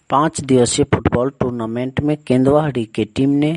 5 दिवसीय football tournament में केंदुआड़ी की टीम ने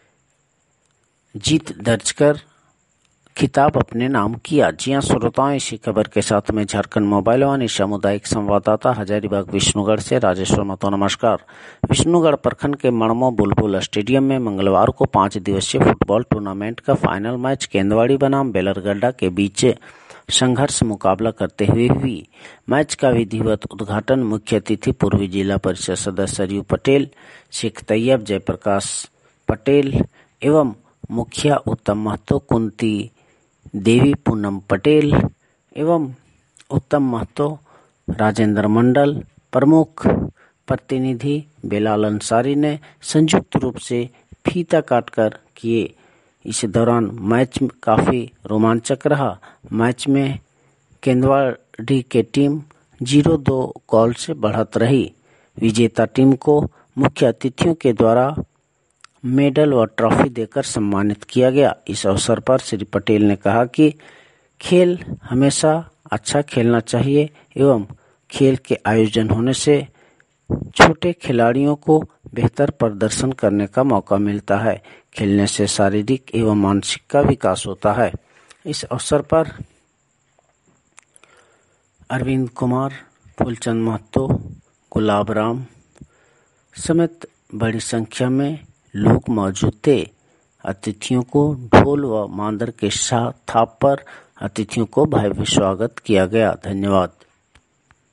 जीत दर्ज कर खिताब अपने नाम किया। जी हां श्रोताओं, इसी खबर के साथ में झारखंड मोबाइल वाणी सामुदायिक संवाददाता हजारीबाग विष्णुगढ़ से राजेश्वर महतो नमस्कार। विष्णुगढ़ प्रखंड के मड़मो बुलबुल स्टेडियम में मंगलवार को 5 दिवसीय फुटबॉल टूर्नामेंट का फाइनल मैच केंदुआड़ी बनाम बेलरगड्डा के बीच संघर्ष मुकाबला करते हुए हुई। मैच का विधिवत उद्घाटन मुख्य अतिथि पूर्वी जिला परिषद सदस्य सरयू पटेल, शेख तैयब, जयप्रकाश पटेल एवं मुखिया उत्तम महतो, कुंती देवी, पूनम पटेल एवं उत्तम महतो, राजेंद्र मंडल, प्रमुख प्रतिनिधि बेलाल अंसारी ने संयुक्त रूप से फीता काटकर किए। इस दौरान मैच काफी रोमांचक रहा। मैच में केंदुआड़ी की टीम 0-2 गोल से बढ़त रही। विजेता टीम को मुख्य अतिथियों के द्वारा मेडल व ट्रॉफी देकर सम्मानित किया गया। इस अवसर पर श्री पटेल ने कहा कि खेल हमेशा अच्छा खेलना चाहिए एवं खेल के आयोजन होने से छोटे खिलाड़ियों को बेहतर प्रदर्शन करने का मौका मिलता है। खेलने से शारीरिक एवं मानसिक का विकास होता है। इस अवसर पर अरविंद कुमार, फूलचंद महतो, गुलाब राम समेत बड़ी संख्या में लोग मौजूद थे। अतिथियों को ढोल व मांदर के थाप पर अतिथियों को भव्य स्वागत किया गया। धन्यवाद।